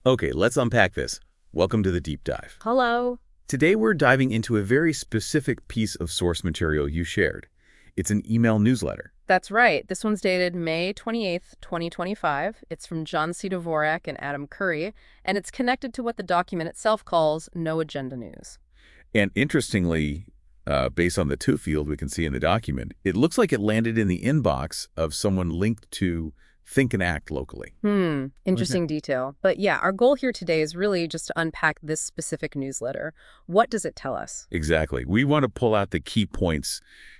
Okay, let's unpack this. Welcome to the deep dive. Hello. Today we're diving into a very specific piece of source material you shared. It's an email newsletter. That's right. This one's dated May 28th, 2025. It's from John C. Dvorak and Adam Curry, and it's connected to what the document itself calls no agenda news. And interestingly, based on the to field we can see in the document, it looks like it landed in the inbox of someone linked to Think and Act locally. Interesting detail. But yeah, our goal here today is really just to unpack this specific newsletter. What does it tell us? Exactly. We want to pull out the key points,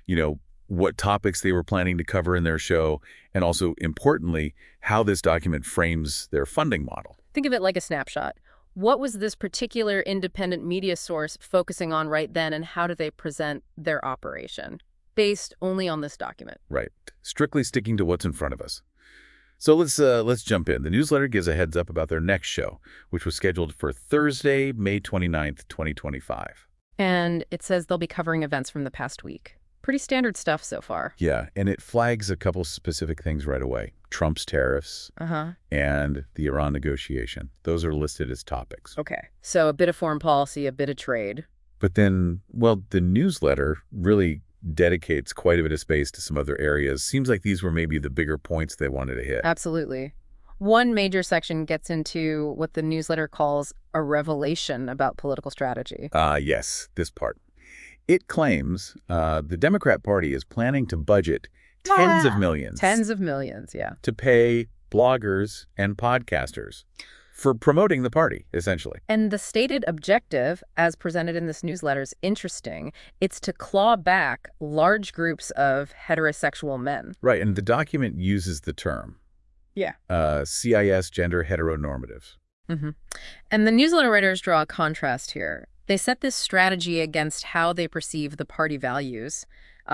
what topics they were planning to cover in their show, and also, importantly, how this document frames their funding model. Think of it like a snapshot. What was this particular independent media source focusing on right then, and how do they present their operation? Based only on this document. Right. Strictly sticking to what's in front of us. So let's jump in. The newsletter gives a heads up about their next show, which was scheduled for Thursday, May 29th, 2025. And it says they'll be covering events from the past week. Pretty standard stuff so far. Yeah, and it flags a couple specific things right away. Trump's tariffs and the Iran negotiation. Those are listed as topics. Okay. So a bit of foreign policy, a bit of trade. But then, well, the newsletter really dedicates quite a bit of space to some other areas. Seems like these were maybe the bigger points they wanted to hit. Absolutely. One major section gets into what the newsletter calls a revelation about political strategy. Yes, this part. It claims the Democrat Party is planning to budget tens of millions. Tens of millions, yeah. To pay bloggers and podcasters for promoting the party, essentially. And the stated objective, as presented in this newsletter, is interesting. It's to claw back large groups of heterosexual men. Right, and the document uses the term. Yeah. CIS, gender heteronormative. And the newsletter writers draw a contrast here. They set this strategy against how they perceive the party values.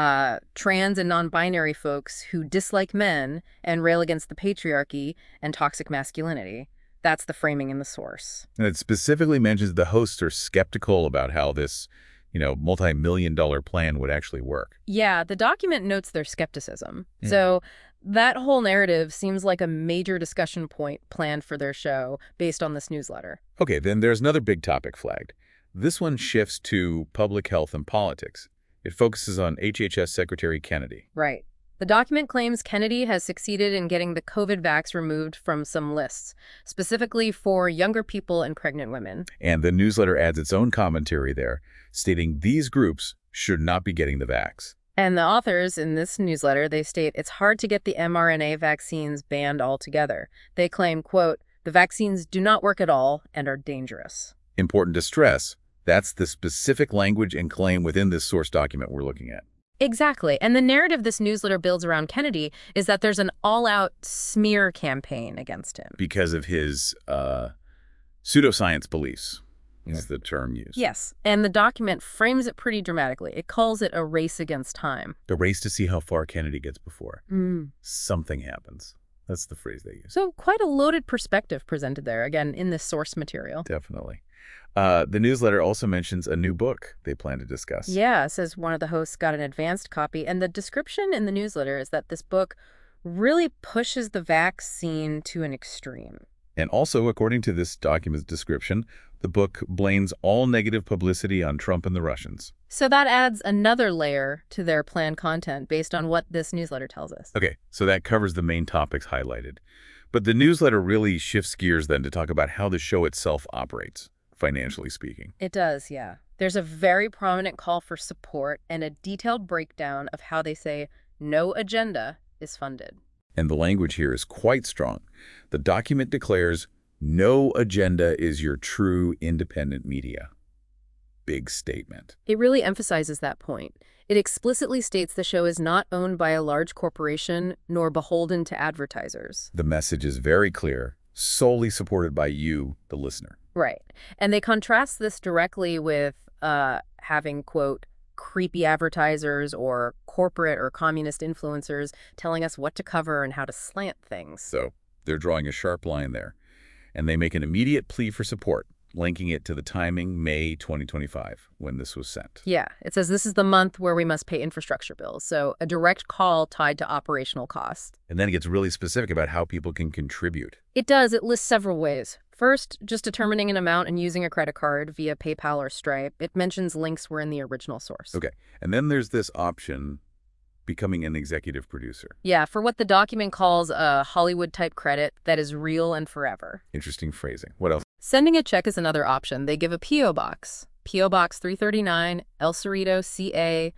Trans and non-binary folks who dislike men and rail against the patriarchy and toxic masculinity. That's the framing in the source. And it specifically mentions the hosts are skeptical about how this, multi-million-dollar plan would actually work. Yeah, the document notes their skepticism. So that whole narrative seems like a major discussion point planned for their show based on this newsletter. Okay, then there's another big topic flagged. This one shifts to public health and politics. It focuses on HHS Secretary Kennedy. Right. The document claims Kennedy has succeeded in getting the COVID vax removed from some lists, specifically for younger people and pregnant women. And the newsletter adds its own commentary there, stating these groups should not be getting the vax. And the authors in this newsletter, they state it's hard to get the mRNA vaccines banned altogether. They claim, quote, the vaccines do not work at all and are dangerous. Important to stress, that's the specific language and claim within this source document we're looking at. Exactly. And the narrative this newsletter builds around Kennedy is that there's an all-out smear campaign against him. Because of his pseudoscience beliefs, is the term used. Yes. And the document frames it pretty dramatically. It calls it a race against time. The race to see how far Kennedy gets before something happens. That's the phrase they use. So quite a loaded perspective presented there, again, in this source material. Definitely. The newsletter also mentions a new book they plan to discuss. Yeah, it says one of the hosts got an advanced copy. And the description in the newsletter is that this book really pushes the vaccine to an extreme. And also, according to this document's description, the book blames all negative publicity on Trump and the Russians. So that adds another layer to their planned content based on what this newsletter tells us. Okay, so that covers the main topics highlighted. But the newsletter really shifts gears then to talk about how the show itself operates, financially speaking. It does, yeah. There's a very prominent call for support and a detailed breakdown of how they say no agenda is funded. And the language here is quite strong. The document declares no agenda is your true independent media. Big statement. It really emphasizes that point. It explicitly states the show is not owned by a large corporation nor beholden to advertisers. The message is very clear, solely supported by you, the listener. Right. And they contrast this directly with having, quote, creepy advertisers or corporate or communist influencers telling us what to cover and how to slant things. So they're drawing a sharp line there. And they make an immediate plea for support, linking it to the timing, May 2025, when this was sent. Yeah, it says this is the month where we must pay infrastructure bills, so a direct call tied to operational costs. And then it gets really specific about how people can contribute. It does. It lists several ways. First, just determining an amount and using a credit card via PayPal or Stripe. It mentions links were in the original source. Okay. And then there's this option, becoming an executive producer. Yeah, for what the document calls a Hollywood-type credit that is real and forever. Interesting phrasing. What else? Sending a check is another option. They give a P.O. Box. P.O. Box 339, El Cerrito, CA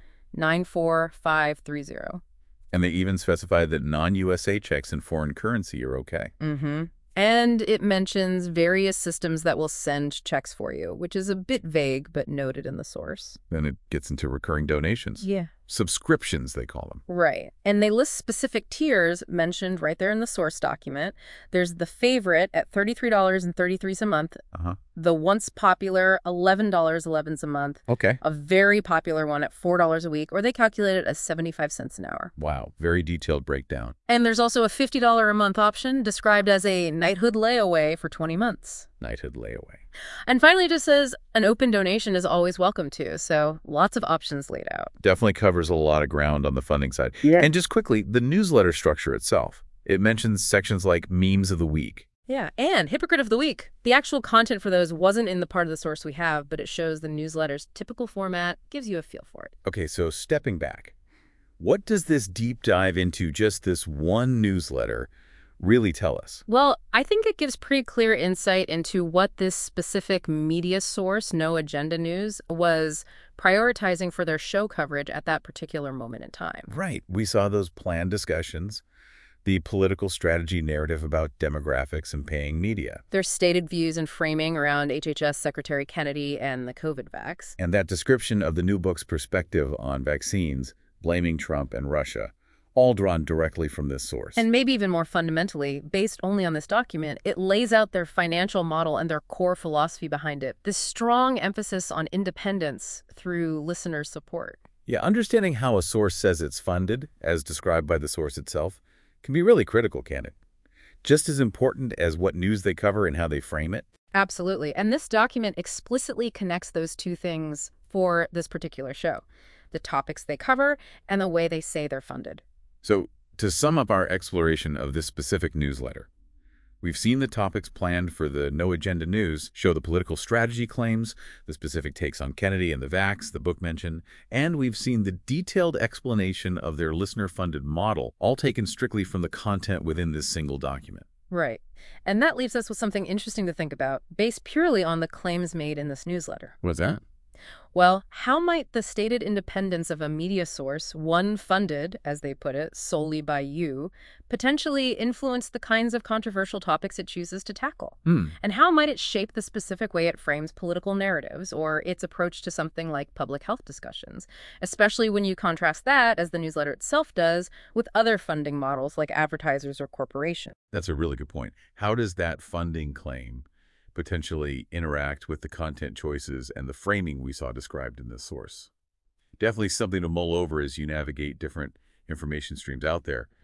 94530. And they even specify that non-USA checks in foreign currency are okay. Mm-hmm. And it mentions various systems that will send checks for you, which is a bit vague, but noted in the source. Then it gets into recurring donations. Yeah. Subscriptions, they call them. Right. And they list specific tiers mentioned right there in the source document. There's the favorite at $33.33 a month. Uh-huh. The once popular $11.11 a month. Okay. A very popular one at $4 a week, or they calculate it as 75 cents an hour. Wow. Very detailed breakdown. And there's also a $50 a month option described as a knighthood layaway for 20 months. Knighthood layaway. And finally, it just says an open donation is always welcome too. So lots of options laid out. Definitely covers a lot of ground on the funding side. Yeah. And just quickly, the newsletter structure itself. It mentions sections like memes of the week. Yeah, and Hypocrite of the Week. The actual content for those wasn't in the part of the source we have, but it shows the newsletter's typical format, gives you a feel for it. Okay, so stepping back, what does this deep dive into just this one newsletter really tell us? Well, I think it gives pretty clear insight into what this specific media source, No Agenda News, was prioritizing for their show coverage at that particular moment in time. Right. We saw those planned discussions, the political strategy narrative about demographics and paying media. Their stated views and framing around HHS Secretary Kennedy and the COVID vax. And that description of the new book's perspective on vaccines, blaming Trump and Russia, all drawn directly from this source. And maybe even more fundamentally, based only on this document, it lays out their financial model and their core philosophy behind it. This strong emphasis on independence through listener support. Yeah, understanding how a source says it's funded, as described by the source itself, can be really critical, can't it? Just as important as what news they cover and how they frame it. Absolutely. And this document explicitly connects those two things for this particular show. The topics they cover and the way they say they're funded. So, to sum up our exploration of this specific newsletter, we've seen the topics planned for the No Agenda News show the political strategy claims, the specific takes on Kennedy and the vax the book mentioned, and we've seen the detailed explanation of their listener-funded model, all taken strictly from the content within this single document. Right. And that leaves us with something interesting to think about, based purely on the claims made in this newsletter. What's that? Well, how might the stated independence of a media source, one funded, as they put it, solely by you, potentially influence the kinds of controversial topics it chooses to tackle? And how might it shape the specific way it frames political narratives or its approach to something like public health discussions, especially when you contrast that, as the newsletter itself does, with other funding models like advertisers or corporations? That's a really good point. How does that funding claim potentially interact with the content choices and the framing we saw described in this source? Definitely something to mull over as you navigate different information streams out there.